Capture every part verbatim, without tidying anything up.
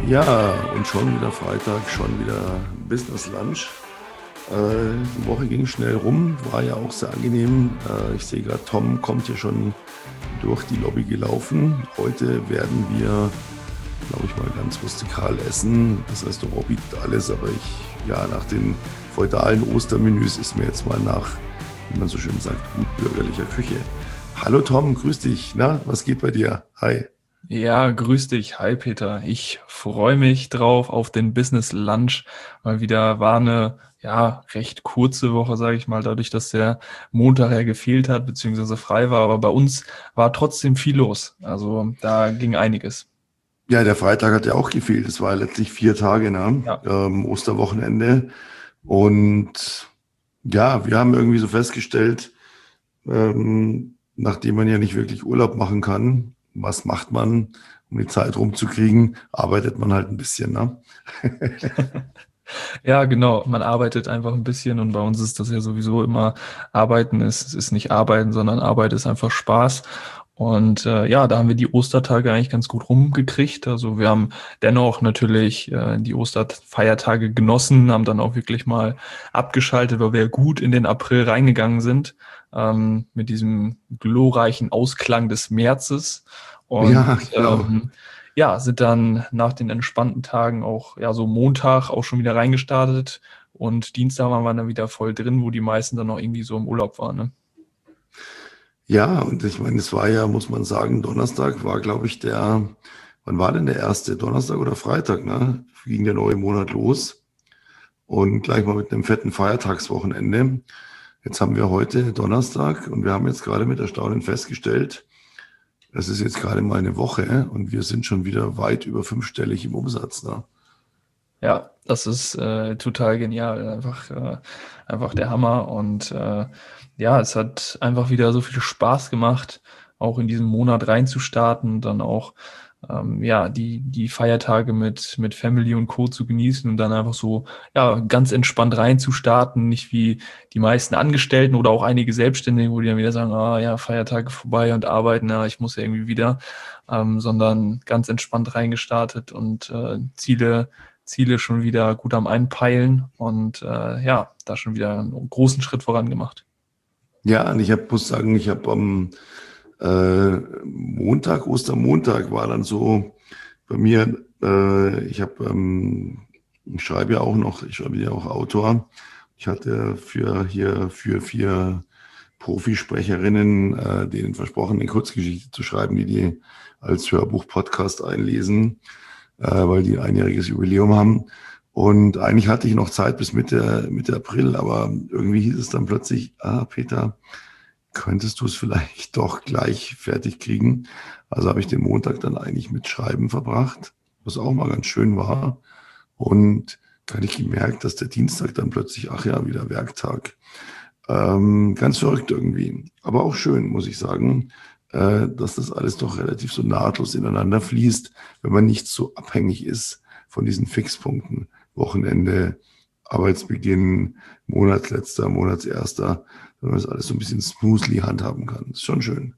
Ja, und schon wieder Freitag, schon wieder Business Lunch. Äh, die Woche ging schnell rum, war ja auch sehr angenehm. Äh, ich sehe gerade, Tom kommt hier schon durch die Lobby gelaufen. Heute werden wir, glaube ich, mal ganz rustikal essen. Das Restaurant bietet alles, aber ich, ja, nach den feudalen Ostermenüs ist mir jetzt mal nach, wie man so schön sagt, gut bürgerlicher Küche. Hallo Tom, grüß dich. Na, was geht bei dir? Hi. Ja, grüß dich. Hi Peter. Ich freue mich drauf auf den Business Lunch. Mal wieder war eine ja recht kurze Woche, sage ich mal, dadurch, dass der Montag ja gefehlt hat, beziehungsweise frei war. Aber bei uns war trotzdem viel los. Also da ging einiges. Ja, der Freitag hat ja auch gefehlt. Es war ja letztlich vier Tage, ne? Ja. Ähm, Osterwochenende. Und ja, wir haben irgendwie so festgestellt, ähm, nachdem man ja nicht wirklich Urlaub machen kann, was macht man, um die Zeit rumzukriegen? Arbeitet man halt ein bisschen, ne? Ja, genau. Man arbeitet einfach ein bisschen und bei uns ist das ja sowieso immer Arbeiten ist, es ist nicht Arbeiten, sondern Arbeit ist einfach Spaß. Und äh, ja, da haben wir die Ostertage eigentlich ganz gut rumgekriegt. Also wir haben dennoch natürlich äh, die Osterfeiertage genossen, haben dann auch wirklich mal abgeschaltet, weil wir ja gut in den April reingegangen sind, ähm, mit diesem glorreichen Ausklang des Märzes. Und Ja, genau. ähm, ja, sind dann nach den entspannten Tagen auch, ja, so Montag auch schon wieder reingestartet und Dienstag waren wir dann wieder voll drin, wo die meisten dann noch irgendwie so im Urlaub waren, ne? Ja, und ich meine, es war ja, muss man sagen, Donnerstag war, glaube ich, der, wann war denn der erste? Donnerstag oder Freitag, ne? Ging der neue Monat los und gleich mal mit einem fetten Feiertagswochenende. Jetzt haben wir heute Donnerstag und wir haben jetzt gerade mit Erstaunen festgestellt, es ist jetzt gerade mal eine Woche und wir sind schon wieder weit über fünfstellig im Umsatz. Ne? Ja, das ist äh, total genial, einfach, äh, einfach der Hammer und äh, ja, es hat einfach wieder so viel Spaß gemacht, auch in diesen Monat reinzustarten, dann auch ähm, ja, die, die Feiertage mit, mit Family und Co. zu genießen und dann einfach so, ja, ganz entspannt reinzustarten, nicht wie die meisten Angestellten oder auch einige Selbstständige, wo die dann wieder sagen, ah ja, Feiertage vorbei und arbeiten, ja, ich muss ja irgendwie wieder, ähm, sondern ganz entspannt reingestartet und äh, Ziele, Ziele schon wieder gut am Einpeilen und äh, ja, da schon wieder einen großen Schritt voran gemacht. Ja, und ich hab, muss sagen, ich habe am äh, Montag, Ostermontag war dann so bei mir, äh, ich habe, ähm, ich schreibe ja auch noch, ich schreibe ja auch Autor. Ich hatte für hier für vier Profisprecherinnen äh, denen versprochen, eine Kurzgeschichte zu schreiben, die die als Hörbuch-Podcast einlesen, äh, weil die ein einjähriges Jubiläum haben. Und eigentlich hatte ich noch Zeit bis Mitte, Mitte April, aber irgendwie hieß es dann plötzlich, ah, Peter, könntest du es vielleicht doch gleich fertig kriegen? Also habe ich den Montag dann eigentlich mit Schreiben verbracht, was auch mal ganz schön war. Und dann hatte ich gemerkt, dass der Dienstag dann plötzlich, ach ja, wieder Werktag. Ähm, ganz verrückt irgendwie. Aber auch schön, muss ich sagen, äh, dass das alles doch relativ so nahtlos ineinander fließt, wenn man nicht so abhängig ist von diesen Fixpunkten. Wochenende, Arbeitsbeginn, Monatsletzter, Monatserster, wenn man das alles so ein bisschen smoothly handhaben kann. Ist schon schön.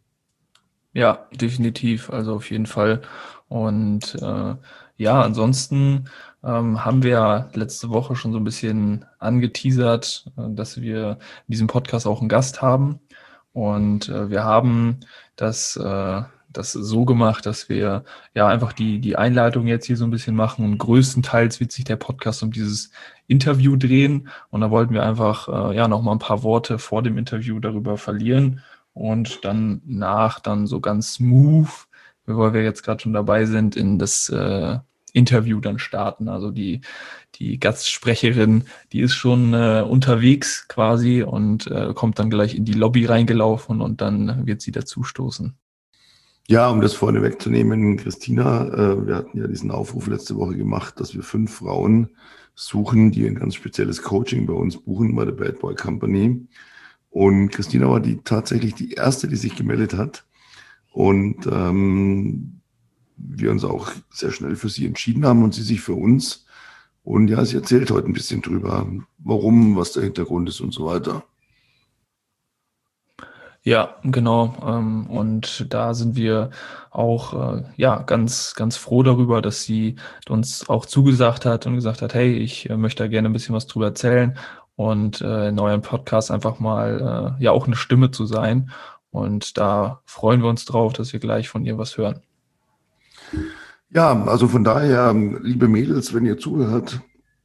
Ja, definitiv, also auf jeden Fall. Und äh, ja, ansonsten ähm, haben wir ja letzte Woche schon so ein bisschen angeteasert, äh, dass wir in diesem Podcast auch einen Gast haben. Und äh, wir haben das, äh, das so gemacht, dass wir ja einfach die, die Einleitung jetzt hier so ein bisschen machen und größtenteils wird sich der Podcast um dieses Interview drehen. Und da wollten wir einfach äh, ja noch mal ein paar Worte vor dem Interview darüber verlieren und dann nach dann so ganz smooth, weil wir jetzt gerade schon dabei sind, in das äh, Interview dann starten. Also die, die Gastsprecherin, die ist schon äh, unterwegs quasi und äh, kommt dann gleich in die Lobby reingelaufen und dann wird sie dazustoßen. Ja, um das vorne wegzunehmen, Christina, äh, wir hatten ja diesen Aufruf letzte Woche gemacht, dass wir fünf Frauen suchen, die ein ganz spezielles Coaching bei uns buchen, bei der Bad Boy Company. Und Christina war die tatsächlich die erste, die sich gemeldet hat. Und ähm, wir uns auch sehr schnell für sie entschieden haben und sie sich für uns. Und ja, sie erzählt heute ein bisschen drüber, warum, was der Hintergrund ist und so weiter. Ja, genau. Ähm, und da sind wir auch äh, ja ganz, ganz froh darüber, dass sie uns auch zugesagt hat und gesagt hat, hey, ich äh, möchte da gerne ein bisschen was drüber erzählen und äh, in eurem Podcast einfach mal äh, ja auch eine Stimme zu sein. Und da freuen wir uns drauf, dass wir gleich von ihr was hören. Ja, also von daher, liebe Mädels, wenn ihr zuhört,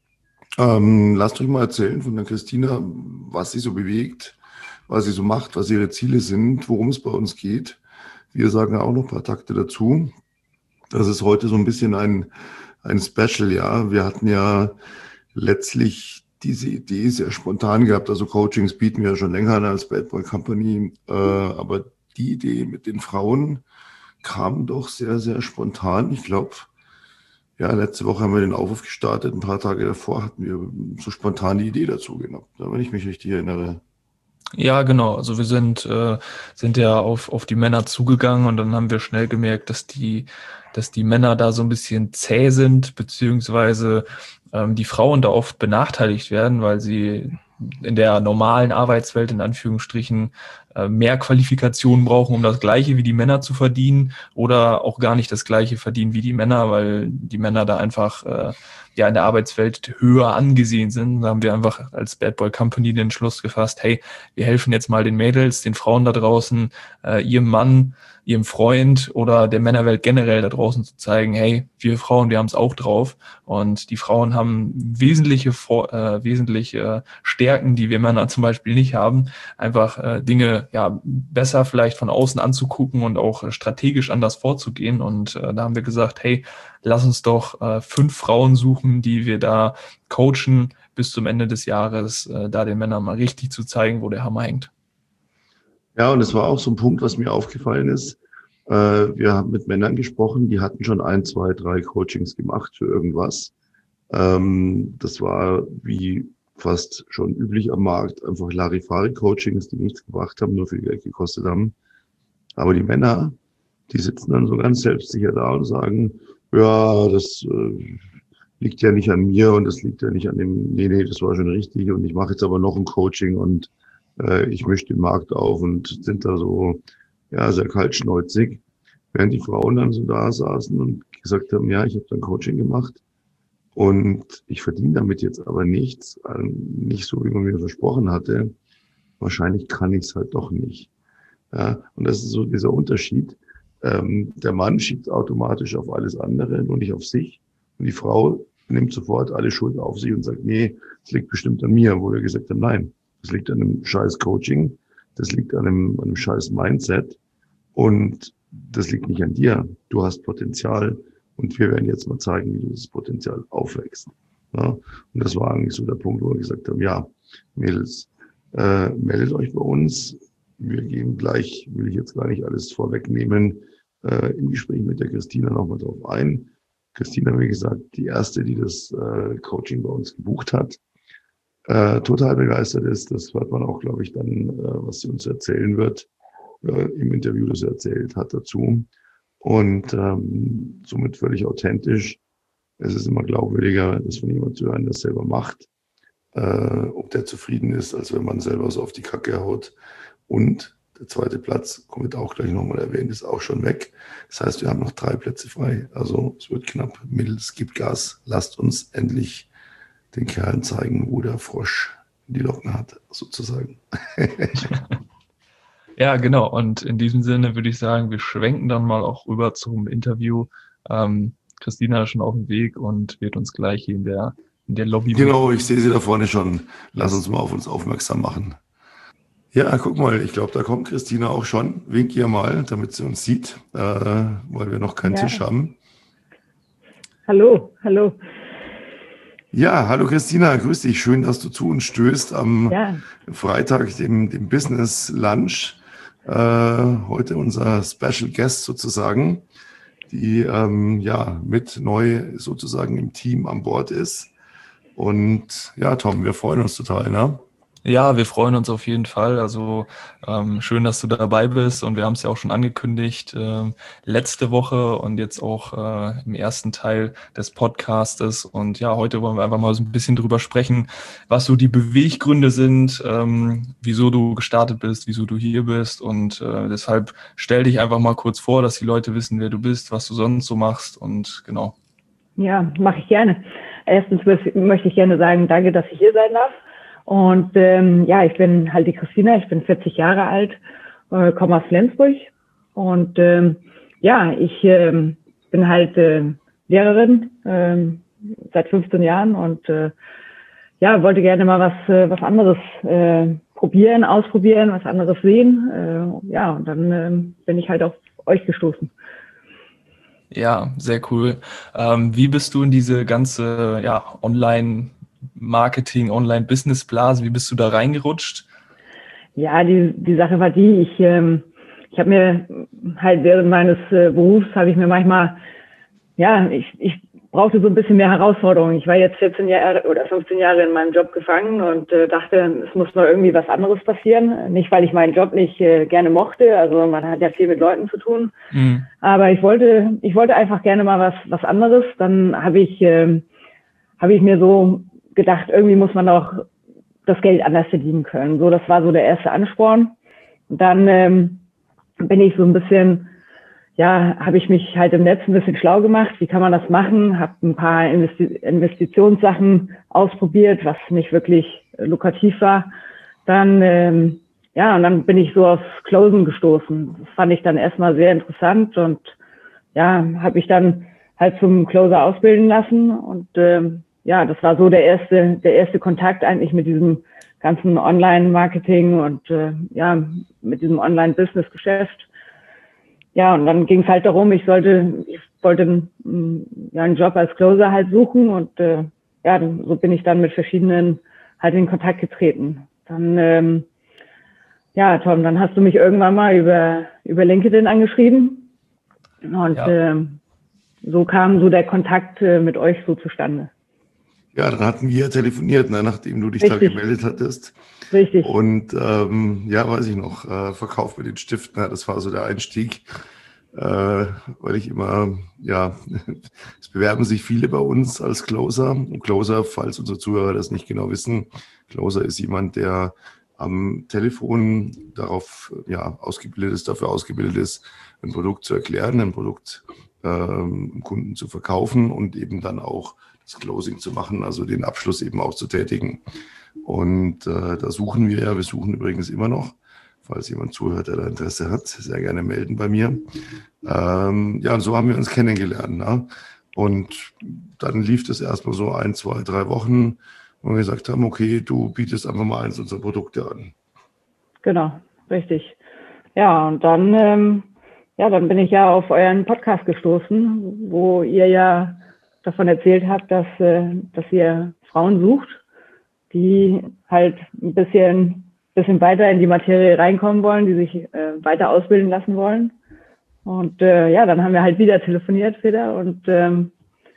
ähm, lasst euch mal erzählen von der Christina, was sie so bewegt, was sie so macht, was ihre Ziele sind, worum es bei uns geht. Wir sagen auch noch ein paar Takte dazu. Das ist heute so ein bisschen ein, ein Special, ja. Wir hatten ja letztlich diese Idee sehr spontan gehabt. Also Coachings bieten wir ja schon länger an als Bad Boy Company. Äh, aber die Idee mit den Frauen kam doch sehr, sehr spontan. Ich glaube, ja, letzte Woche haben wir den Aufruf gestartet. Ein paar Tage davor hatten wir so spontan die Idee dazu gehabt, wenn ich mich richtig erinnere. Ja, genau. Also wir sind, äh, sind ja auf, auf die Männer zugegangen und dann haben wir schnell gemerkt, dass die, dass die Männer da so ein bisschen zäh sind, beziehungsweise ähm, die Frauen da oft benachteiligt werden, weil sie in der normalen Arbeitswelt in Anführungsstrichen äh, mehr Qualifikationen brauchen, um das Gleiche wie die Männer zu verdienen oder auch gar nicht das Gleiche verdienen wie die Männer, weil die Männer da einfach äh, ja in der Arbeitswelt höher angesehen sind. Da haben wir einfach als Bad Boy Company den Entschluss gefasst, hey, wir helfen jetzt mal den Mädels, den Frauen da draußen, äh, ihrem Mann, ihrem Freund oder der Männerwelt generell da draußen zu zeigen, hey, wir Frauen, wir haben es auch drauf und die Frauen haben wesentliche, Vor äh, wesentliche Stärken, die wir Männer zum Beispiel nicht haben, einfach äh, Dinge ja besser vielleicht von außen anzugucken und auch äh, strategisch anders vorzugehen und äh, da haben wir gesagt, hey, lass uns doch äh, fünf Frauen suchen, die wir da coachen, bis zum Ende des Jahres, äh, da den Männern mal richtig zu zeigen, wo der Hammer hängt. Ja, und es war auch so ein Punkt, was mir aufgefallen ist. Äh, wir haben mit Männern gesprochen, die hatten schon ein, zwei, drei Coachings gemacht für irgendwas. Ähm, das war wie fast schon üblich am Markt, einfach Larifari-Coachings, die nichts gebracht haben, nur viel Geld gekostet haben. Aber die Männer, die sitzen dann so ganz selbstsicher da und sagen, ja, das äh, liegt ja nicht an mir und das liegt ja nicht an dem, nee, nee, das war schon richtig und ich mache jetzt aber noch ein Coaching und äh, ich mische den Markt auf und sind da so, ja, sehr kaltschnäuzig. Während die Frauen dann so da saßen und gesagt haben, ja, ich habe dann Coaching gemacht und ich verdiene damit jetzt aber nichts, äh, nicht so, wie man mir versprochen hatte. Wahrscheinlich kann ich es halt doch nicht. Ja, und das ist so dieser Unterschied. Ähm, der Mann schiebt automatisch auf alles andere, nur nicht auf sich. Und die Frau nimmt sofort alle Schuld auf sich und sagt, nee, das liegt bestimmt an mir, wo wir gesagt haben, nein, das liegt an einem scheiß Coaching, das liegt an einem, an einem scheiß Mindset und das liegt nicht an dir. Du hast Potenzial und wir werden jetzt mal zeigen, wie du dieses Potenzial aufwächst. Ja, und das war eigentlich so der Punkt, wo wir gesagt haben, ja, Mädels, äh, meldet euch bei uns. Wir gehen gleich, will ich jetzt gar nicht alles vorwegnehmen, äh, im Gespräch mit der Christina nochmal drauf ein. Christina, wie gesagt, die erste, die das äh, Coaching bei uns gebucht hat, äh, total begeistert ist. Das hört man auch, glaube ich, dann, äh, was sie uns erzählen wird, äh, im Interview, das sie erzählt hat dazu. Und ähm, somit völlig authentisch. Es ist immer glaubwürdiger, das von jemandem zu hören, der es selber macht, äh, ob der zufrieden ist, als wenn man selber so auf die Kacke haut. Und der zweite Platz, wird auch gleich nochmal erwähnt, ist auch schon weg. Das heißt, wir haben noch drei Plätze frei. Also es wird knapp. Mittels gibt Gas. Lasst uns endlich den Kerlen zeigen, wo der Frosch die Locken hat, sozusagen. Ja, genau. Und in diesem Sinne würde ich sagen, wir schwenken dann mal auch rüber zum Interview. Ähm, Christina ist schon auf dem Weg und wird uns gleich hier in der, in der Lobby. Genau, ich sehe sie da vorne schon. Lass Yes. uns mal auf uns aufmerksam machen. Ja, guck mal, ich glaube, da kommt Christina auch schon. Wink ihr mal, damit sie uns sieht, äh, weil wir noch keinen Ja. Tisch haben. Hallo, hallo. Ja, hallo Christina, grüß dich. Schön, dass du zu uns stößt am Ja, Freitag, dem, dem Business Lunch. Äh, heute unser Special Guest sozusagen, die ähm, ja mit neu sozusagen im Team an Bord ist. Und ja, Tom, wir freuen uns total, ne? Ja, wir freuen uns auf jeden Fall. Also ähm, schön, dass du dabei bist und wir haben es ja auch schon angekündigt ähm, letzte Woche und jetzt auch äh, im ersten Teil des Podcastes. Und ja, heute wollen wir einfach mal so ein bisschen drüber sprechen, was so die Beweggründe sind, ähm, wieso du gestartet bist, wieso du hier bist. Und äh, deshalb stell dich einfach mal kurz vor, dass die Leute wissen, wer du bist, was du sonst so machst und genau. Ja, mache ich gerne. Erstens möchte ich gerne sagen, danke, dass ich hier sein darf. Und ähm, ja, ich bin halt die Christina, ich bin vierzig Jahre alt, äh, komme aus Flensburg und ähm, ja, ich ähm, bin halt äh, Lehrerin ähm, seit fünfzehn Jahren und äh, ja, wollte gerne mal was äh, was anderes äh, probieren, ausprobieren, was anderes sehen. Äh, ja, und dann äh, bin ich halt auf euch gestoßen. Ja, sehr cool. Ähm, wie bist du in diese ganze ja, Online-Marketing, Online-Business-Blase, wie bist du da reingerutscht? Ja, die, die Sache war die, ich, ähm, ich habe mir halt während meines äh, Berufs, habe ich mir manchmal, ja, ich, ich brauchte so ein bisschen mehr Herausforderungen. Ich war jetzt vierzehn Jahre oder fünfzehn Jahre in meinem Job gefangen und äh, dachte, es muss noch irgendwie was anderes passieren. Nicht, weil ich meinen Job nicht äh, gerne mochte, also man hat ja viel mit Leuten zu tun, mhm. aber ich wollte, ich wollte einfach gerne mal was, was anderes. Dann habe ich, äh, habe ich mir so gedacht, irgendwie muss man auch das Geld anders verdienen können. So, das war so der erste Ansporn. Und dann ähm, bin ich so ein bisschen, ja, habe ich mich halt im Netz ein bisschen schlau gemacht. Wie kann man das machen? Habe ein paar Investi- Investitionssachen ausprobiert, was nicht wirklich äh, lukrativ war. Dann, ähm, ja, und dann bin ich so aufs Closen gestoßen. Das fand ich dann erstmal sehr interessant und ja, habe ich dann halt zum Closer ausbilden lassen und ähm, ja, das war so der erste, der erste Kontakt eigentlich mit diesem ganzen Online-Marketing und äh, ja, mit diesem Online-Business-Geschäft. Ja, und dann ging es halt darum, ich sollte, ich wollte ja, einen Job als Closer halt suchen und äh, ja, so bin ich dann mit verschiedenen halt in Kontakt getreten. Dann, ähm, ja, Tom, dann hast du mich irgendwann mal über, über LinkedIn angeschrieben und ja. äh, so kam so der Kontakt äh, mit euch so zustande. Ja, dann hatten wir telefoniert, ne, nachdem du dich Richtig. da gemeldet hattest. Richtig. Und ähm, ja, weiß ich noch, äh, Verkauf mit den Stiften, ja, das war so der Einstieg, äh, weil ich immer, ja, es bewerben sich viele bei uns als Closer. Und Closer, falls unsere Zuhörer das nicht genau wissen, Closer ist jemand, der am Telefon darauf ja, ausgebildet ist, dafür ausgebildet ist, ein Produkt zu erklären, ein Produkt ähm, Kunden zu verkaufen und eben dann auch das Closing zu machen, also den Abschluss eben auch zu tätigen. Und äh, da suchen wir ja, wir suchen übrigens immer noch, falls jemand zuhört, der da Interesse hat, sehr gerne melden bei mir. Ähm, ja, und so haben wir uns kennengelernt. Ne? Und dann lief das erstmal so ein, zwei, drei Wochen, wo wir gesagt haben, okay, du bietest einfach mal eins unserer Produkte an. Genau, richtig. Ja, und dann, ähm, ja, dann bin ich ja auf euren Podcast gestoßen, wo ihr ja davon erzählt habt, dass, äh, dass ihr Frauen sucht, die halt ein bisschen, bisschen weiter in die Materie reinkommen wollen, die sich äh, weiter ausbilden lassen wollen. Und äh, ja, dann haben wir halt wieder telefoniert wieder und ähm,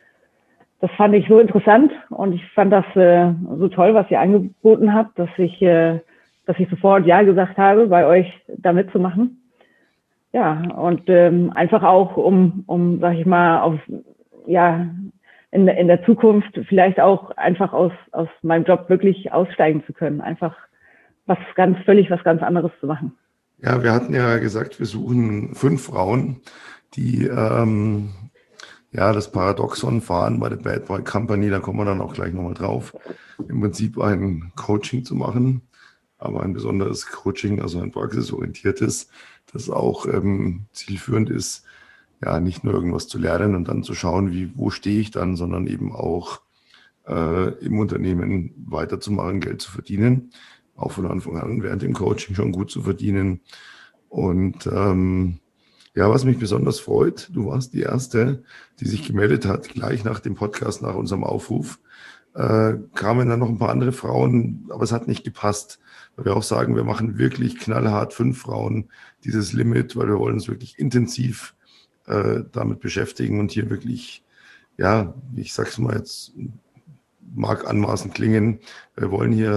das fand ich so interessant und ich fand das äh, so toll, was ihr angeboten habt, dass ich, äh, dass ich sofort Ja gesagt habe, bei euch da mitzumachen. Ja, und ähm, einfach auch, um, um, sag ich mal, auf, ja, in, in der Zukunft vielleicht auch einfach aus, aus meinem Job wirklich aussteigen zu können. Einfach was ganz, völlig was ganz anderes zu machen. Ja, wir hatten ja gesagt, wir suchen fünf Frauen, die ähm, ja das Paradoxon fahren bei der Bad Boy Company, da kommen wir dann auch gleich nochmal drauf, im Prinzip ein Coaching zu machen, aber ein besonderes Coaching, also ein praxisorientiertes, das auch ähm, zielführend ist, ja, nicht nur irgendwas zu lernen und dann zu schauen, wie, wo stehe ich dann, sondern eben auch äh, im Unternehmen weiterzumachen, Geld zu verdienen, auch von Anfang an während dem Coaching schon gut zu verdienen. Und ähm, ja, was mich besonders freut, du warst die Erste, die sich gemeldet hat, gleich nach dem Podcast, nach unserem Aufruf, äh, kamen dann noch ein paar andere Frauen, aber es hat nicht gepasst, weil wir auch sagen, wir machen wirklich knallhart fünf Frauen dieses Limit, weil wir wollen uns wirklich intensiv äh, damit beschäftigen und hier wirklich, ja, ich sag's mal jetzt, mag anmaßend klingen, wir wollen hier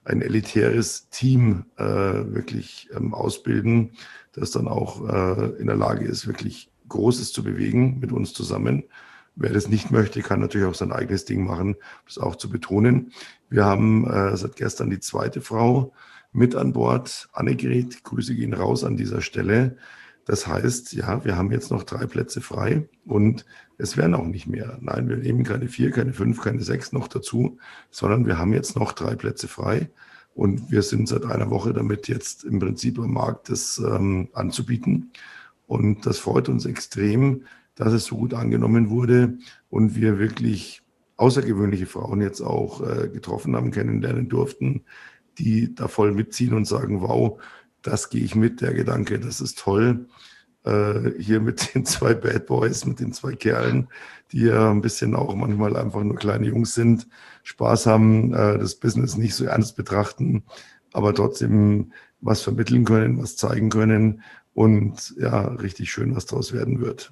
ein elitäres Team äh, wirklich ähm, ausbilden, das dann auch äh, in der Lage ist, wirklich Großes zu bewegen mit uns zusammen. Wer das nicht möchte, kann natürlich auch sein eigenes Ding machen, das auch zu betonen. Wir haben äh, seit gestern die zweite Frau mit an Bord, Annegret. Grüße gehen raus an dieser Stelle. Das heißt, ja, wir haben jetzt noch drei Plätze frei und es werden auch nicht mehr. Nein, wir nehmen keine vier, keine fünf, keine sechs noch dazu, sondern wir haben jetzt noch drei Plätze frei und wir sind seit einer Woche damit jetzt im Prinzip am Markt, das ähm, anzubieten. Und das freut uns extrem, dass es so gut angenommen wurde und wir wirklich außergewöhnliche Frauen jetzt auch äh, getroffen haben, kennenlernen durften, die da voll mitziehen und sagen, wow, das gehe ich mit, der Gedanke, das ist toll. Äh, hier mit den zwei Bad Boys, mit den zwei Kerlen, die ja ein bisschen auch manchmal einfach nur kleine Jungs sind, Spaß haben, äh, das Business nicht so ernst betrachten, aber trotzdem was vermitteln können, was zeigen können und ja, richtig schön, was daraus werden wird.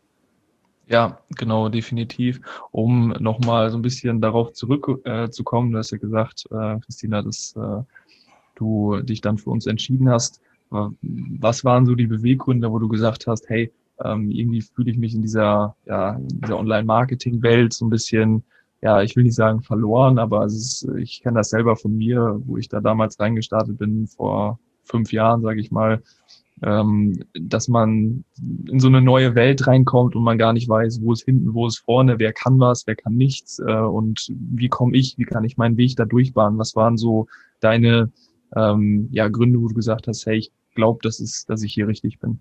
Ja, genau, definitiv. Um nochmal so ein bisschen darauf zurückzukommen, äh, zu kommen, du hast ja gesagt, äh, Christina, dass äh, du dich dann für uns entschieden hast. Äh, Was waren so die Beweggründe, wo du gesagt hast, hey, ähm, irgendwie fühle ich mich in dieser, ja, in dieser Online-Marketing-Welt so ein bisschen, ja, ich will nicht sagen verloren, aber es ist, ich kenne das selber von mir, wo ich da damals reingestartet bin, vor fünf Jahren, sage ich mal, ähm, dass man in so eine neue Welt reinkommt und man gar nicht weiß, wo ist hinten, wo ist vorne, wer kann was, wer kann nichts äh, und wie komme ich, wie kann ich meinen Weg da durchbahnen? Was waren so deine ähm, ja, Gründe, wo du gesagt hast, hey, ich glaube, das ist, dass ich hier richtig bin?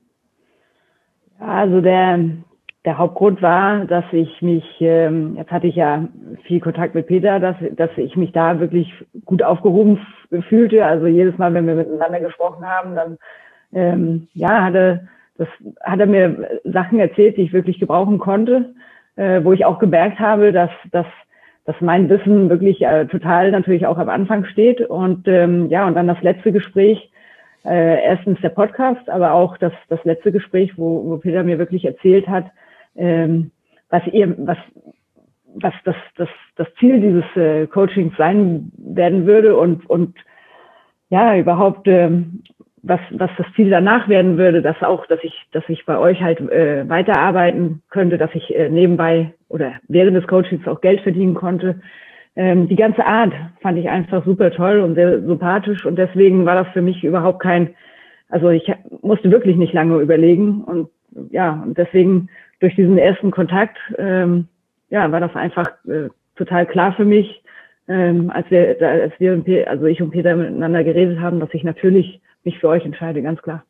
Also der, der Hauptgrund war, dass ich mich, ähm, jetzt hatte ich ja viel Kontakt mit Peter, dass, dass ich mich da wirklich gut aufgehoben fühlte. Also jedes Mal, wenn wir miteinander gesprochen haben, dann ähm, ja, hatte, das, hat er mir Sachen erzählt, die ich wirklich gebrauchen konnte, äh, wo ich auch gemerkt habe, dass, dass, dass mein Wissen wirklich äh, total natürlich auch am Anfang steht. Und ähm, ja, und dann das letzte Gespräch, äh, erstens der Podcast, aber auch das, das letzte Gespräch, wo, wo Peter mir wirklich erzählt hat, ähm, was ihr, was, was das, das, das Ziel dieses äh, Coachings sein werden würde und, und ja, überhaupt, ähm, was, was das Ziel danach werden würde, dass auch, dass ich, dass ich bei euch halt äh, weiterarbeiten könnte, dass ich äh, nebenbei oder während des Coachings auch Geld verdienen konnte. Ähm, die ganze Art fand ich einfach super toll und sehr sympathisch und deswegen war das für mich überhaupt kein, also ich musste wirklich nicht lange überlegen und ja, und deswegen durch diesen ersten Kontakt, ähm, ja, war das einfach äh, total klar für mich, ähm, als wir, als wir, und Pe- also ich und Peter miteinander geredet haben, dass ich natürlich mich für euch entscheide, ganz klar.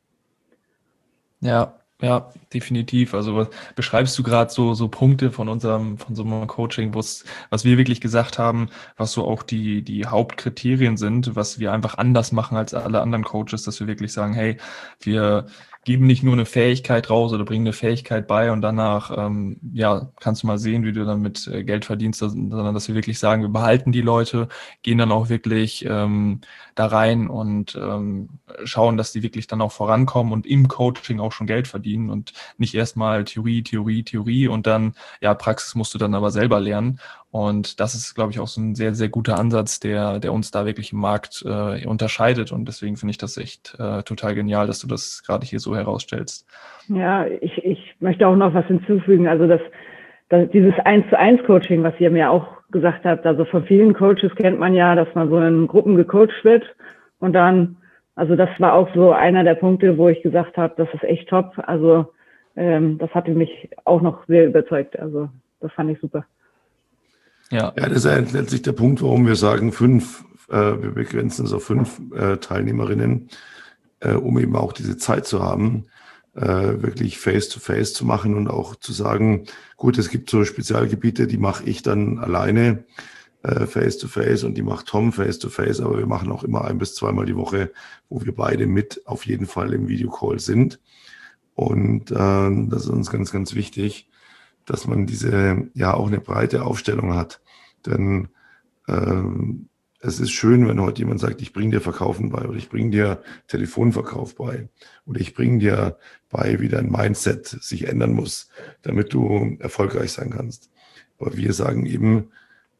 Ja, ja, definitiv. Also was beschreibst du gerade so so Punkte von unserem von so einem Coaching, wo's, was wir wirklich gesagt haben, was so auch die die Hauptkriterien sind, was wir einfach anders machen als alle anderen Coaches, dass wir wirklich sagen, hey, wir geben nicht nur eine Fähigkeit raus oder bringen eine Fähigkeit bei und danach ähm, ja kannst du mal sehen, wie du damit äh, Geld verdienst, sondern dass wir wirklich sagen, wir behalten die Leute, gehen dann auch wirklich ähm, da rein und ähm, schauen, dass die wirklich dann auch vorankommen und im Coaching auch schon Geld verdienen und nicht erstmal Theorie, Theorie, Theorie und dann, ja, Praxis musst du dann aber selber lernen. Und das ist, glaube ich, auch so ein sehr, sehr guter Ansatz, der, der uns da wirklich im Markt äh, unterscheidet. Und deswegen finde ich das echt äh, total genial, dass du das gerade hier so herausstellst. Ja, ich, ich möchte auch noch was hinzufügen. Also das, das dieses eins zu eins Coaching, was ihr mir auch gesagt habt, also von vielen Coaches kennt man ja, dass man so in Gruppen gecoacht wird und dann, also das war auch so einer der Punkte, wo ich gesagt habe, das ist echt top. Also ähm, das hatte mich auch noch sehr überzeugt. Also das fand ich super. Ja, Ja, das ist letztlich der Punkt, warum wir sagen, fünf, äh, wir begrenzen es auf fünf äh, Teilnehmerinnen, äh, um eben auch diese Zeit zu haben, äh, wirklich face-to-face zu machen und auch zu sagen, gut, es gibt so Spezialgebiete, die mache ich dann alleine äh, face-to-face und die macht Tom face-to-face, aber wir machen auch immer ein bis zweimal die Woche, wo wir beide mit auf jeden Fall im Videocall sind. Und äh, das ist uns ganz, ganz wichtig, dass man diese, ja, auch eine breite Aufstellung hat. Denn ähm, es ist schön, wenn heute jemand sagt, ich bringe dir Verkaufen bei oder ich bringe dir Telefonverkauf bei oder ich bringe dir bei, wie dein Mindset sich ändern muss, damit du erfolgreich sein kannst. Aber wir sagen eben,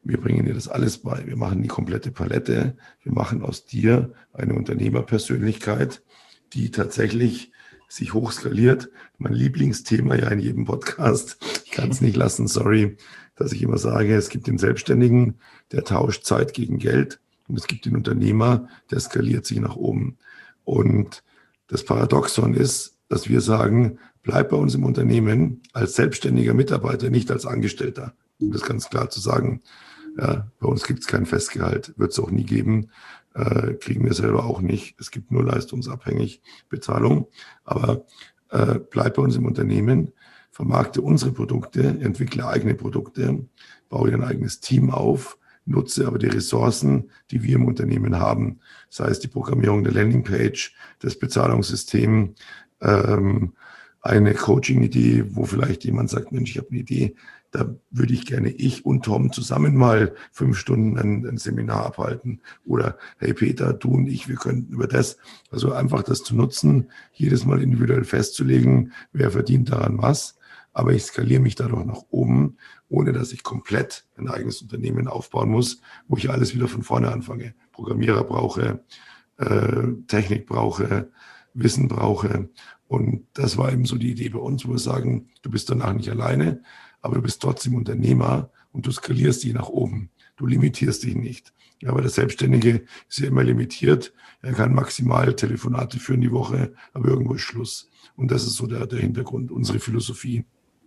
Wir bringen dir das alles bei. Wir machen die komplette Palette. Wir machen aus dir eine Unternehmerpersönlichkeit, die tatsächlich sich hochskaliert. Mein Lieblingsthema ja in jedem Podcast. Ich kann es nicht lassen, sorry, dass ich immer sage, es gibt den Selbstständigen, der tauscht Zeit gegen Geld. Und es gibt den Unternehmer, der skaliert sich nach oben. Und das Paradoxon ist, dass wir sagen, bleib bei uns im Unternehmen als selbstständiger Mitarbeiter, nicht als Angestellter. Um das ganz klar zu sagen. Ja, bei uns gibt es kein Festgehalt, wird es auch nie geben, äh, kriegen wir selber auch nicht. Es gibt nur leistungsabhängig Bezahlung. Aber äh, bleib bei uns im Unternehmen, vermarkte unsere Produkte, entwickle eigene Produkte, baue dir ein eigenes Team auf, nutze aber die Ressourcen, die wir im Unternehmen haben. Das heißt, die Programmierung der Landingpage, das Bezahlungssystem, ähm, eine Coaching-Idee, wo vielleicht jemand sagt, Mensch, ich habe eine Idee, da würde ich gerne ich und Tom zusammen mal fünf Stunden ein, ein Seminar abhalten. Oder, hey Peter, du und ich, wir könnten über das, also einfach das zu nutzen, jedes Mal individuell festzulegen, wer verdient daran was. Aber ich skaliere mich dadurch nach oben, ohne dass ich komplett ein eigenes Unternehmen aufbauen muss, wo ich alles wieder von vorne anfange. Programmierer brauche, äh, Technik brauche, Wissen brauche. Und das war eben so die Idee bei uns, wo wir sagen, du bist danach nicht alleine, aber du bist trotzdem Unternehmer und du skalierst dich nach oben. Du limitierst dich nicht. Ja, aber der Selbstständige ist ja immer limitiert. Er kann maximal Telefonate führen die Woche, aber irgendwo ist Schluss. Und das ist so der, der Hintergrund, unsere Philosophie.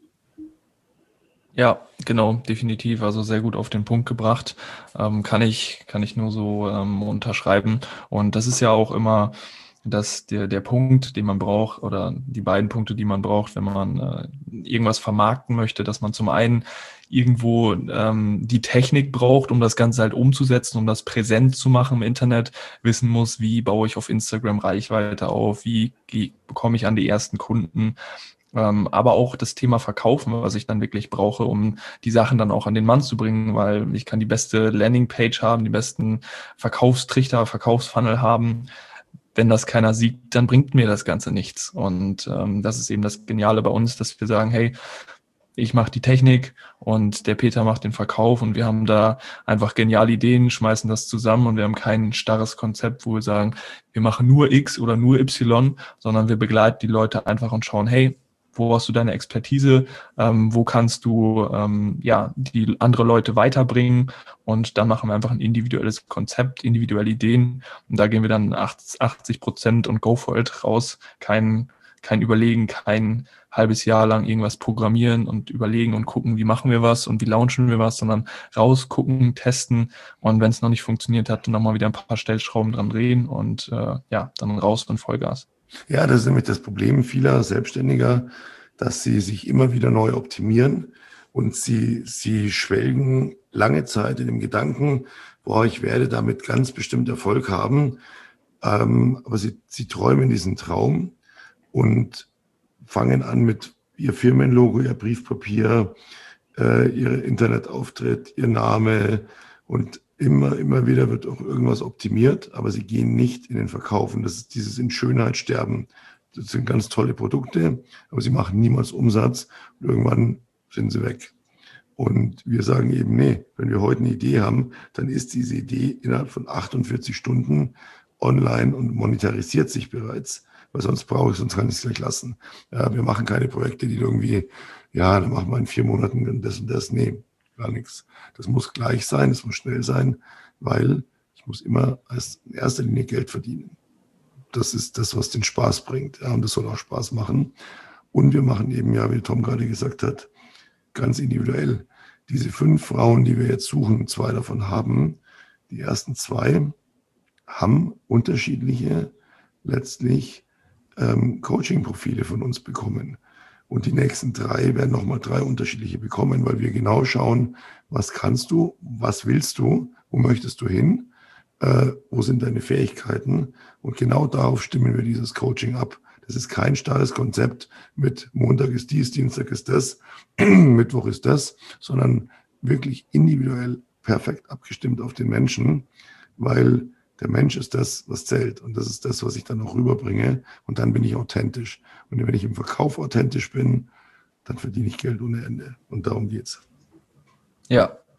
Ja, genau, definitiv. Also sehr gut auf den Punkt gebracht. Ähm, kann ich, kann ich nur so ähm, unterschreiben. Und das ist ja auch immer das, der, der Punkt, den man braucht, oder die beiden Punkte, die man braucht, wenn man äh, irgendwas vermarkten möchte, dass man zum einen irgendwo ähm, die Technik braucht, um das Ganze halt umzusetzen, um das präsent zu machen im Internet, wissen muss, wie baue ich auf Instagram Reichweite auf, wie ge- bekomme ich an die ersten Kunden, ähm, aber auch das Thema Verkaufen, was ich dann wirklich brauche, um die Sachen dann auch an den Mann zu bringen, weil ich kann die beste Landingpage haben, die besten Verkaufstrichter, Verkaufsfunnel haben. Wenn das keiner sieht, dann bringt mir das Ganze nichts. Und ähm, das ist eben das Geniale bei uns, dass wir sagen, hey, ich mache die Technik und der Peter macht den Verkauf und wir haben da einfach geniale Ideen, schmeißen das zusammen und wir haben kein starres Konzept, wo wir sagen, wir machen nur X oder nur Y, sondern wir begleiten die Leute einfach und schauen, hey, wo hast du deine Expertise, ähm, wo kannst du ähm, ja die andere Leute weiterbringen, und dann machen wir einfach ein individuelles Konzept, individuelle Ideen, und da gehen wir dann achtzig Prozent und go for it raus, kein, kein Überlegen, kein halbes Jahr lang irgendwas programmieren und überlegen und gucken, wie machen wir was und wie launchen wir was, sondern raus, gucken, testen, und wenn es noch nicht funktioniert hat, dann nochmal wieder ein paar Stellschrauben dran drehen und äh, ja, dann raus und Vollgas. Ja, das ist nämlich das Problem vieler Selbstständiger, dass sie sich immer wieder neu optimieren und sie, sie schwelgen lange Zeit in dem Gedanken, boah, ich werde damit ganz bestimmt Erfolg haben, ähm, aber sie, sie träumen diesen Traum und fangen an mit ihr Firmenlogo, ihr Briefpapier, äh, ihr Internetauftritt, ihr Name, und immer, immer wieder wird auch irgendwas optimiert, aber sie gehen nicht in den Verkauf. Und das ist dieses in Schönheit sterben. Das sind ganz tolle Produkte, aber sie machen niemals Umsatz und irgendwann sind sie weg. Und wir sagen eben, nee, wenn wir heute eine Idee haben, dann ist diese Idee innerhalb von achtundvierzig Stunden online und monetarisiert sich bereits, weil sonst brauche ich, sonst kann ich es gleich lassen. Ja, wir machen keine Projekte, die irgendwie, ja, dann machen wir in vier Monaten das und das. Nee, gar nichts. Das muss gleich sein, das muss schnell sein, weil ich muss immer als in erster Linie Geld verdienen. Das ist das, was den Spaß bringt. Ja, und das soll auch Spaß machen. Und wir machen eben, ja, wie Tom gerade gesagt hat, ganz individuell. Diese fünf Frauen, die wir jetzt suchen, zwei davon haben, die ersten zwei haben unterschiedliche letztlich ähm, Coaching-Profile von uns bekommen. Und die nächsten drei werden nochmal drei unterschiedliche bekommen, weil wir genau schauen, was kannst du, was willst du, wo möchtest du hin, äh, wo sind deine Fähigkeiten, und genau darauf stimmen wir dieses Coaching ab. Das ist kein starres Konzept mit Montag ist dies, Dienstag ist das, Mittwoch ist das, sondern wirklich individuell perfekt abgestimmt auf den Menschen, weil der Mensch ist das, was zählt, und das ist das, was ich dann auch rüberbringe, und dann bin ich authentisch. Und wenn ich im Verkauf authentisch bin, dann verdiene ich Geld ohne Ende, und darum geht's. Ja,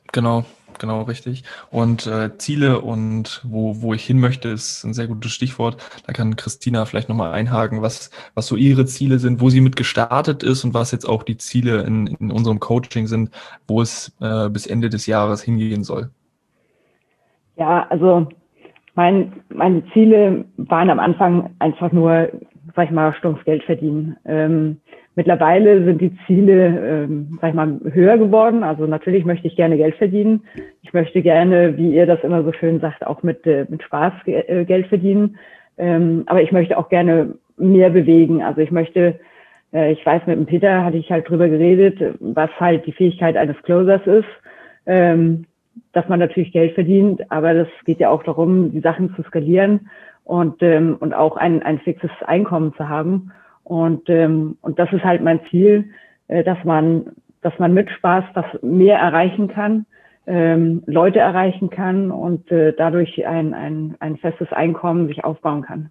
Genau, genau, richtig. Und äh, Ziele und wo, wo ich hin möchte, ist ein sehr gutes Stichwort. Da kann Christina vielleicht nochmal einhaken, was, was so ihre Ziele sind, wo sie mit gestartet ist und was jetzt auch die Ziele in, in unserem Coaching sind, wo es äh, bis Ende des Jahres hingehen soll. Ja, also mein, meine Ziele waren am Anfang einfach nur, sag ich mal, stumpf Geld verdienen. Ähm, mittlerweile sind die Ziele, ähm, sag ich mal, höher geworden. Also natürlich möchte ich gerne Geld verdienen. Ich möchte gerne, wie ihr das immer so schön sagt, auch mit, äh, mit Spaß äh, Geld verdienen. Ähm, aber ich möchte auch gerne mehr bewegen. Also ich möchte, äh, ich weiß, mit dem Peter hatte ich halt drüber geredet, was halt die Fähigkeit eines Closers ist. Ähm, dass man natürlich Geld verdient, aber das geht ja auch darum, die Sachen zu skalieren und ähm, und auch ein ein fixes Einkommen zu haben. Und ähm, und das ist halt mein Ziel, äh, dass man dass man mit Spaß was mehr erreichen kann, ähm, Leute erreichen kann und äh, dadurch ein ein ein festes Einkommen sich aufbauen kann.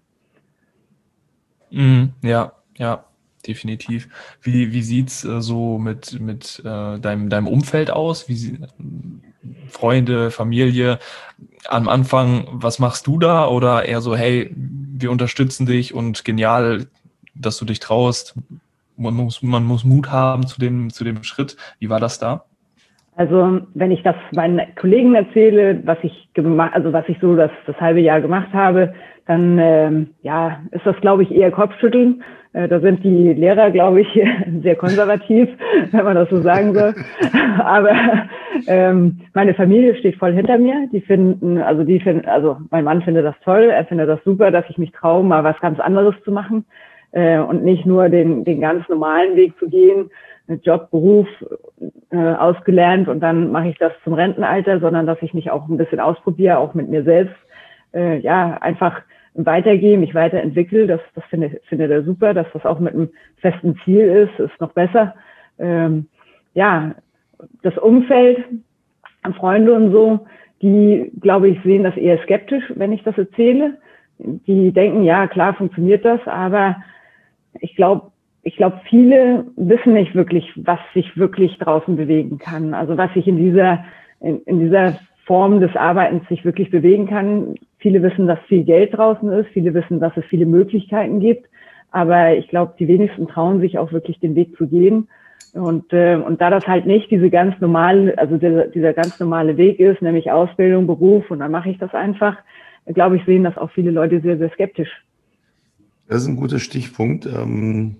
Mhm, ja, ja, definitiv. Wie, wie sieht's äh, so mit, mit äh, deinem, deinem Umfeld aus? Wie sie, Freunde, Familie? Am Anfang, was machst du da? Oder eher so, hey, wir unterstützen dich und genial, dass du dich traust. Man muss, man muss Mut haben zu dem, zu dem Schritt. Wie war das da? Also wenn ich das meinen Kollegen erzähle, was ich gemacht, also was ich so das, das halbe Jahr gemacht habe, dann ähm, ja, ist das, glaube ich, eher Kopfschütteln. Äh, da sind die Lehrer, glaube ich, sehr konservativ, wenn man das so sagen soll. Aber ähm, meine Familie steht voll hinter mir. Die finden, also die finden, also mein Mann findet das toll, er findet das super, dass ich mich traue, mal was ganz anderes zu machen äh, und nicht nur den, den ganz normalen Weg zu gehen, Job, Beruf äh, ausgelernt und dann mache ich das zum Rentenalter, sondern dass ich mich auch ein bisschen ausprobiere, auch mit mir selbst, äh, ja, einfach weitergehe, mich weiterentwickle. Das, das finde finde er super, dass das auch mit einem festen Ziel ist, ist noch besser. Ähm, ja, das Umfeld, Freunde und so, die, glaube ich, sehen das eher skeptisch, wenn ich das erzähle. Die denken, ja, klar funktioniert das, aber ich glaube, ich glaube, viele wissen nicht wirklich, was sich wirklich draußen bewegen kann. Also was sich in dieser, in, in dieser Form des Arbeitens sich wirklich bewegen kann. Viele wissen, dass viel Geld draußen ist. Viele wissen, dass es viele Möglichkeiten gibt. Aber ich glaube, die wenigsten trauen sich auch wirklich den Weg zu gehen. Und, äh, und da das halt nicht diese ganz normale, also dieser, dieser ganz normale Weg ist, nämlich Ausbildung, Beruf und dann mache ich das einfach, glaube ich, sehen das auch viele Leute sehr, sehr skeptisch. Das ist ein guter Stichpunkt. Ähm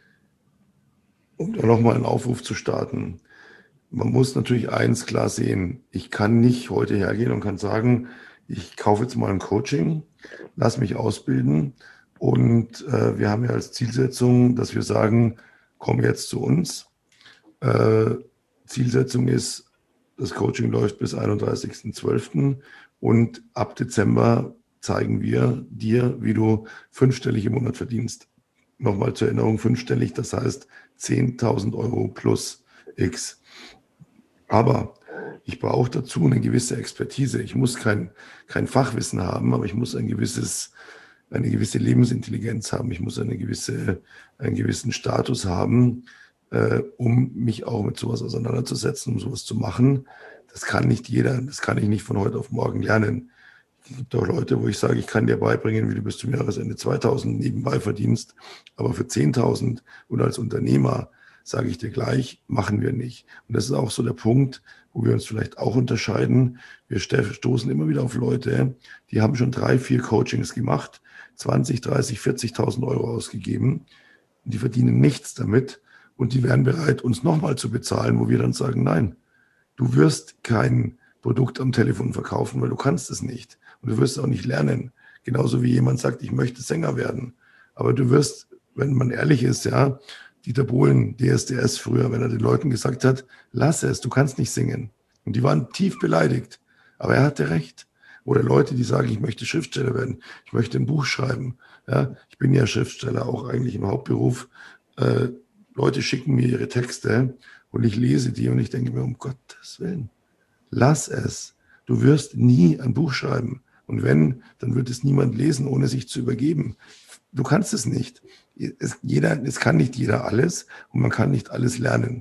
Um da nochmal einen Aufruf zu starten. Man muss natürlich eins klar sehen. Ich kann nicht heute hergehen und kann sagen, ich kaufe jetzt mal ein Coaching, lass mich ausbilden und äh, wir haben ja als Zielsetzung, dass wir sagen, komm jetzt zu uns. Äh, Zielsetzung ist, das Coaching läuft bis einunddreißigsten zwölften und ab Dezember zeigen wir dir, wie du fünfstellig im Monat verdienst. Nochmal zur Erinnerung, fünfstellig, das heißt zehntausend Euro plus X. Aber ich brauche dazu eine gewisse Expertise. Ich muss kein, kein Fachwissen haben, aber ich muss ein gewisses, eine gewisse Lebensintelligenz haben. Ich muss eine gewisse, einen gewissen Status haben, äh, um mich auch mit sowas auseinanderzusetzen, um sowas zu machen. Das kann nicht jeder, das kann ich nicht von heute auf morgen lernen. Es gibt auch Leute, wo ich sage, ich kann dir beibringen, wie du bis zum Jahresende zweitausend nebenbei verdienst, aber für zehntausend und als Unternehmer sage ich dir gleich, machen wir nicht. Und das ist auch so der Punkt, wo wir uns vielleicht auch unterscheiden. Wir stoßen immer wieder auf Leute, die haben schon drei, vier Coachings gemacht, zwanzig, dreißig, vierzigtausend Euro ausgegeben und die verdienen nichts damit und die wären bereit, uns nochmal zu bezahlen, wo wir dann sagen, nein, du wirst kein Produkt am Telefon verkaufen, weil du kannst es nicht. Und du wirst auch nicht lernen. Genauso wie jemand sagt, ich möchte Sänger werden. Aber du wirst, wenn man ehrlich ist, ja, Dieter Bohlen, D S D S früher, wenn er den Leuten gesagt hat, lass es, du kannst nicht singen. Und die waren tief beleidigt. Aber er hatte recht. Oder Leute, die sagen, ich möchte Schriftsteller werden, ich möchte ein Buch schreiben. Ja, ich bin ja Schriftsteller, auch eigentlich im Hauptberuf. Äh, Leute schicken mir ihre Texte und ich lese die und ich denke mir, um Gottes Willen, lass es. Du wirst nie ein Buch schreiben. Und wenn, dann wird es niemand lesen, ohne sich zu übergeben. Du kannst es nicht. Es, jeder, es kann nicht jeder alles und man kann nicht alles lernen.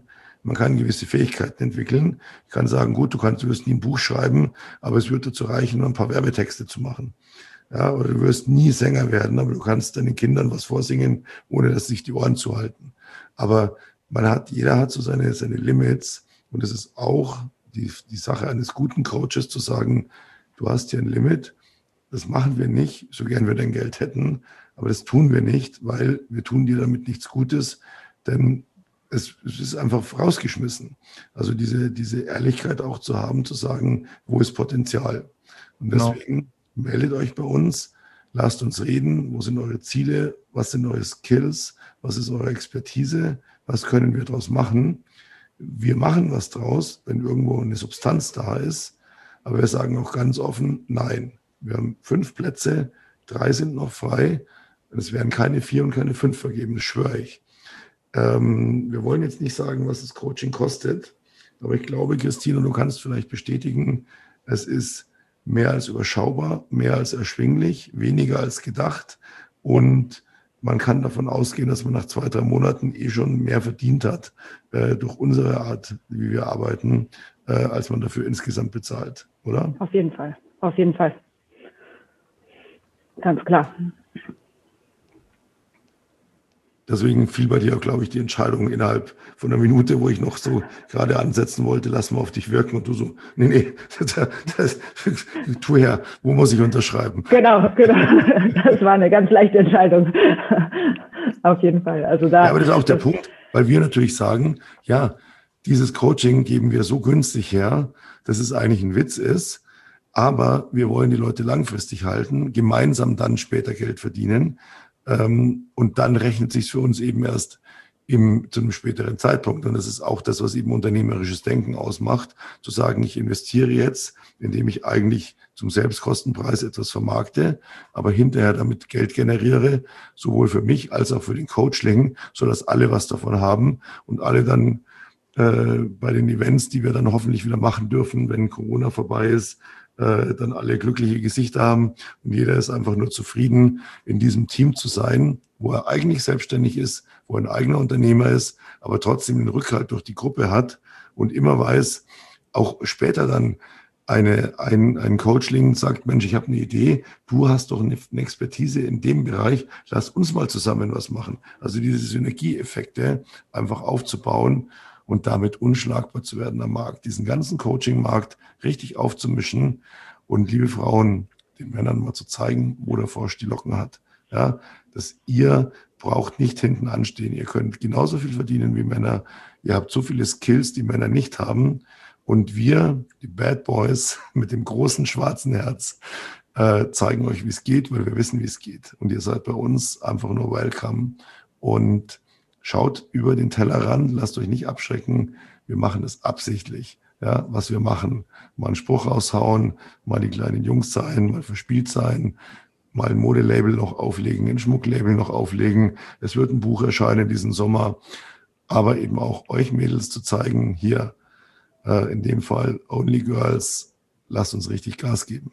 Man kann gewisse Fähigkeiten entwickeln. Ich kann sagen, gut, du kannst, du wirst nie ein Buch schreiben, aber es wird dazu reichen, nur ein paar Werbetexte zu machen. Ja, oder du wirst nie Sänger werden, aber du kannst deinen Kindern was vorsingen, ohne dass sich die Ohren zuhalten. Aber man hat, jeder hat so seine, seine Limits. Und es ist auch die, die Sache eines guten Coaches zu sagen, du hast hier ein Limit. Das machen wir nicht, so gern wir dein Geld hätten. Aber das tun wir nicht, weil wir tun dir damit nichts Gutes. Denn es, es ist einfach rausgeschmissen. Also diese, diese Ehrlichkeit auch zu haben, zu sagen, wo ist Potenzial? Und deswegen genau. Meldet euch bei uns, lasst uns reden, wo sind eure Ziele, was sind eure Skills, was ist eure Expertise, was können wir daraus machen. Wir machen was draus, wenn irgendwo eine Substanz da ist, aber wir sagen auch ganz offen, nein. Wir haben fünf Plätze, drei sind noch frei, es werden keine vier und keine fünf vergeben, das schwöre ich. Ähm, wir wollen jetzt nicht sagen, was das Coaching kostet, aber ich glaube, Christine, du kannst vielleicht bestätigen, es ist mehr als überschaubar, mehr als erschwinglich, weniger als gedacht und man kann davon ausgehen, dass man nach zwei, drei Monaten eh schon mehr verdient hat äh, durch unsere Art, wie wir arbeiten, äh, als man dafür insgesamt bezahlt, oder? Auf jeden Fall, auf jeden Fall. Ganz klar. Deswegen fiel bei dir, glaube ich, die Entscheidung innerhalb von einer Minute, wo ich noch so gerade ansetzen wollte, lass mal auf dich wirken und du so, nee, nee, das, das, tu her, wo muss ich unterschreiben? Genau, genau, das war eine ganz leichte Entscheidung, auf jeden Fall. Also da, ja, aber das ist auch der Punkt, weil wir natürlich sagen, ja, dieses Coaching geben wir so günstig her, dass es eigentlich ein Witz ist, aber wir wollen die Leute langfristig halten, gemeinsam dann später Geld verdienen. Und dann rechnet sich für uns eben erst im, zu einem späteren Zeitpunkt. Und das ist auch das, was eben unternehmerisches Denken ausmacht, zu sagen, ich investiere jetzt, indem ich eigentlich zum Selbstkostenpreis etwas vermarkte, aber hinterher damit Geld generiere, sowohl für mich als auch für den Coachling, sodass alle was davon haben und alle dann äh, bei den Events, die wir dann hoffentlich wieder machen dürfen, wenn Corona vorbei ist, dann alle glückliche Gesichter haben und jeder ist einfach nur zufrieden, in diesem Team zu sein, wo er eigentlich selbstständig ist, wo er ein eigener Unternehmer ist, aber trotzdem den Rückhalt durch die Gruppe hat und immer weiß, auch später dann eine, ein, ein Coachling sagt, Mensch, ich habe eine Idee, du hast doch eine, eine Expertise in dem Bereich, lass uns mal zusammen was machen. Also diese Synergieeffekte einfach aufzubauen und damit unschlagbar zu werden am Markt, diesen ganzen Coaching-Markt richtig aufzumischen und liebe Frauen, den Männern mal zu zeigen, wo der Frosch die Locken hat. Ja, dass ihr braucht nicht hinten anstehen. Ihr könnt genauso viel verdienen wie Männer. Ihr habt so viele Skills, die Männer nicht haben. Und wir, die Bad Boys mit dem großen schwarzen Herz, äh, zeigen euch, wie es geht, weil wir wissen, wie es geht. Und ihr seid bei uns einfach nur welcome. Und schaut über den Tellerrand, lasst euch nicht abschrecken. Wir machen das absichtlich. Ja, was wir machen. Mal einen Spruch raushauen, mal die kleinen Jungs sein, mal verspielt sein, mal ein Modelabel noch auflegen, ein Schmucklabel noch auflegen. Es wird ein Buch erscheinen diesen Sommer. Aber eben auch euch Mädels zu zeigen, hier äh, in dem Fall Only Girls, lasst uns richtig Gas geben.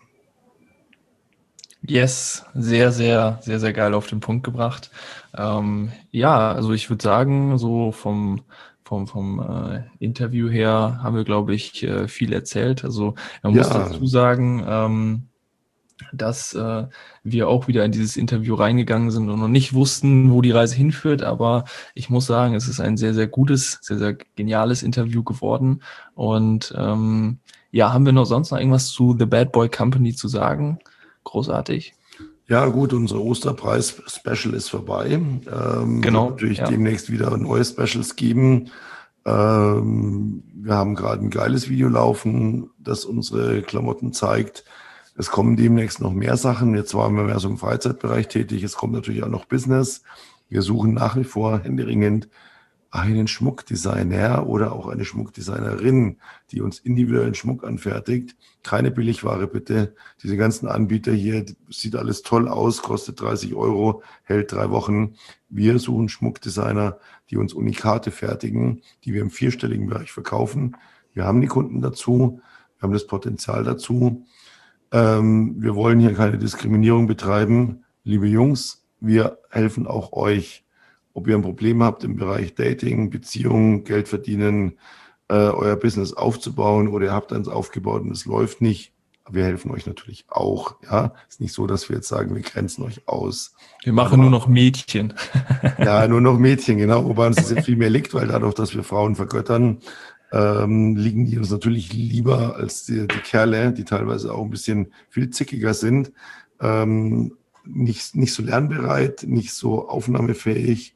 Yes, sehr, sehr, sehr, sehr geil auf den Punkt gebracht. Ähm, ja, also ich würde sagen, so vom vom vom äh, Interview her haben wir, glaube ich, äh, viel erzählt. Also man muss Ja. dazu sagen, ähm, dass äh, wir auch wieder in dieses Interview reingegangen sind und noch nicht wussten, wo die Reise hinführt. Aber ich muss sagen, es ist ein sehr, sehr gutes, sehr, sehr geniales Interview geworden. Und ähm, ja, haben wir noch sonst noch irgendwas zu The Bad Boy Company zu sagen? Großartig. Ja gut, unser Osterpreis-Special ist vorbei. Ähm, Genau, wird natürlich ja. demnächst wieder neue Specials geben. Ähm, wir haben gerade ein geiles Video laufen, das unsere Klamotten zeigt. Es kommen demnächst noch mehr Sachen. Jetzt waren wir mehr so im Freizeitbereich tätig. Es kommt natürlich auch noch Business. Wir suchen nach wie vor händeringend einen Schmuckdesigner oder auch eine Schmuckdesignerin, die uns individuellen Schmuck anfertigt. Keine Billigware bitte. Diese ganzen Anbieter hier, sieht alles toll aus, kostet dreißig Euro, hält drei Wochen. Wir suchen Schmuckdesigner, die uns Unikate fertigen, die wir im vierstelligen Bereich verkaufen. Wir haben die Kunden dazu, wir haben das Potenzial dazu. Ähm, wir wollen hier keine Diskriminierung betreiben. Liebe Jungs, wir helfen auch euch. ob ihr ein Problem habt im Bereich Dating, Beziehungen, Geld verdienen, äh, euer Business aufzubauen oder ihr habt eins aufgebaut und es läuft nicht. Wir helfen euch natürlich auch. Ja, ist nicht so, dass wir jetzt sagen, wir grenzen euch aus. Wir machen Aber, nur noch Mädchen. Ja, nur noch Mädchen, genau. Wobei uns das ja viel mehr liegt, weil dadurch, dass wir Frauen vergöttern, ähm, liegen die uns natürlich lieber als die, die Kerle, die teilweise auch ein bisschen viel zickiger sind. Ähm, nicht, nicht so lernbereit, nicht so aufnahmefähig,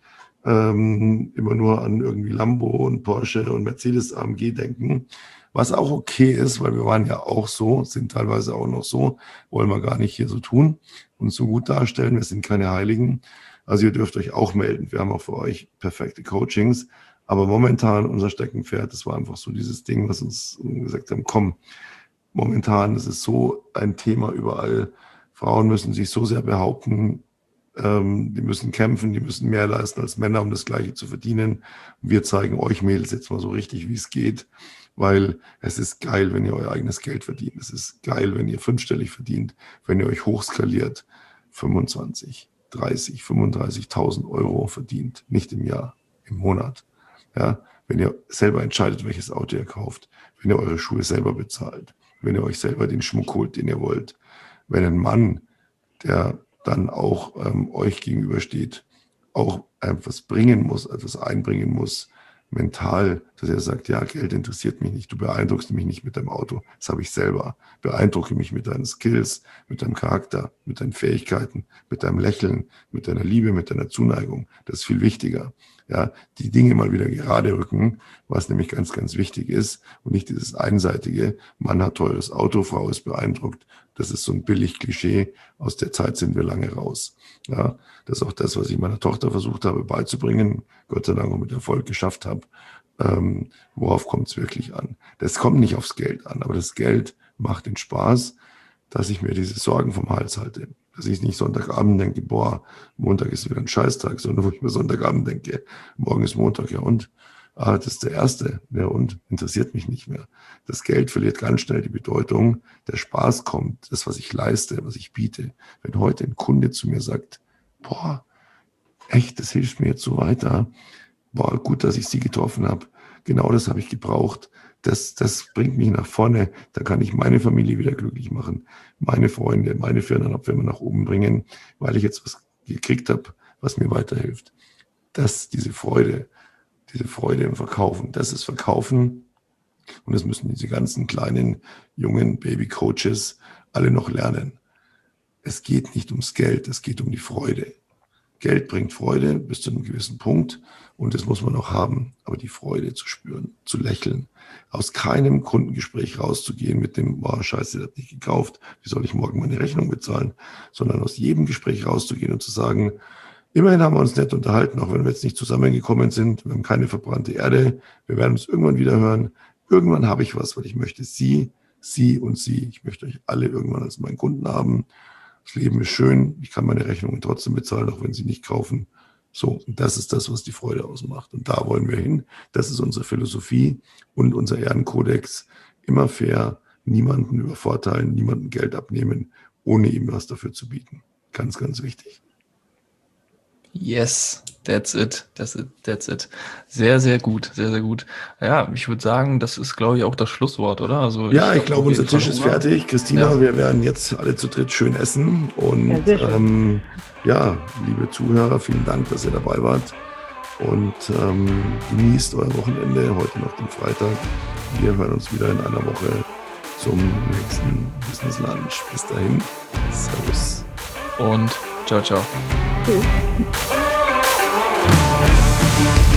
ähm, immer nur an irgendwie Lambo und Porsche und Mercedes A M G denken. Was auch okay ist, weil wir waren ja auch so, sind teilweise auch noch so, wollen wir gar nicht hier so tun und so gut darstellen. Wir sind keine Heiligen. Also ihr dürft euch auch melden. Wir haben auch für euch perfekte Coachings. Aber momentan unser Steckenpferd, das war einfach so dieses Ding, was uns gesagt haben, komm, momentan ist es so ein Thema überall. Frauen müssen sich so sehr behaupten, ähm, die müssen kämpfen, die müssen mehr leisten als Männer, um das Gleiche zu verdienen. Und wir zeigen euch Mädels jetzt mal so richtig, wie es geht. Weil es ist geil, wenn ihr euer eigenes Geld verdient. Es ist geil, wenn ihr fünfstellig verdient, wenn ihr euch hochskaliert, fünfundzwanzig, dreißig, fünfunddreißigtausend Euro verdient, nicht im Jahr, im Monat. Ja, wenn ihr selber entscheidet, welches Auto ihr kauft, wenn ihr eure Schuhe selber bezahlt, wenn ihr euch selber den Schmuck holt, den ihr wollt, wenn ein Mann, der dann auch ähm, euch gegenübersteht, auch etwas bringen muss, etwas einbringen muss, mental, dass er sagt, ja, Geld interessiert mich nicht, du beeindruckst mich nicht mit deinem Auto, das habe ich selber. Beeindrucke mich mit deinen Skills, mit deinem Charakter, mit deinen Fähigkeiten, mit deinem Lächeln, mit deiner Liebe, mit deiner Zuneigung. Das ist viel wichtiger. Ja, die Dinge mal wieder gerade rücken, was nämlich ganz, ganz wichtig ist und nicht dieses einseitige, Mann hat teures Auto, Frau ist beeindruckt. Das ist so ein billig Klischee. Aus der Zeit sind wir lange raus. Ja, das ist auch das, was ich meiner Tochter versucht habe beizubringen, Gott sei Dank auch mit Erfolg geschafft habe. Ähm, worauf kommt es wirklich an? Das kommt nicht aufs Geld an, aber das Geld macht den Spaß, dass ich mir diese Sorgen vom Hals halte. Dass ich nicht Sonntagabend denke, boah, Montag ist wieder ein Scheißtag, sondern wo ich mir Sonntagabend denke, morgen ist Montag, ja und? Ah, das ist der erste, ja und? Interessiert mich nicht mehr. Das Geld verliert ganz schnell die Bedeutung, der Spaß kommt, das, was ich leiste, was ich biete. Wenn heute ein Kunde zu mir sagt, boah, echt, das hilft mir jetzt so weiter, boah, gut, dass ich Sie getroffen habe, genau das habe ich gebraucht, das, das bringt mich nach vorne, da kann ich meine Familie wieder glücklich machen, meine Freunde, meine Firmenabwärme nach oben bringen, weil ich jetzt was gekriegt habe, was mir weiterhilft. Das, diese Freude, diese Freude im Verkaufen, das ist Verkaufen und das müssen diese ganzen kleinen, jungen Baby-Coaches alle noch lernen. Es geht nicht ums Geld, es geht um die Freude. Geld bringt Freude bis zu einem gewissen Punkt und das muss man auch haben. Aber die Freude zu spüren, zu lächeln, aus keinem Kundengespräch rauszugehen mit dem, boah, scheiße, der hat nicht gekauft, wie soll ich morgen meine Rechnung bezahlen, sondern aus jedem Gespräch rauszugehen und zu sagen, immerhin haben wir uns nett unterhalten, auch wenn wir jetzt nicht zusammengekommen sind, wir haben keine verbrannte Erde, wir werden uns irgendwann wieder hören, irgendwann habe ich was, weil ich möchte Sie, Sie und Sie, ich möchte euch alle irgendwann als meinen Kunden haben. Das Leben ist schön, ich kann meine Rechnungen trotzdem bezahlen, auch wenn sie nicht kaufen. So, und das ist das, was die Freude ausmacht. Und da wollen wir hin. Das ist unsere Philosophie und unser Ehrenkodex. Immer fair, niemanden übervorteilen, niemanden Geld abnehmen, ohne ihm was dafür zu bieten. Ganz, ganz wichtig. Yes, that's it, that's it, that's it. Sehr, sehr gut, sehr, sehr gut. Ja, ich würde sagen, das ist, glaube ich, auch das Schlusswort, oder? Also ja, ich, ich glaube, unser Tisch ist fertig. Christina, ja. Wir werden jetzt alle zu dritt schön essen. Und ja, ähm, ja, liebe Zuhörer, vielen Dank, dass ihr dabei wart. Und ähm, genießt euer Wochenende, heute noch den Freitag. Wir hören uns wieder in einer Woche zum nächsten Business Lunch. Bis dahin, servus. Und ciao, ciao. Tschüss.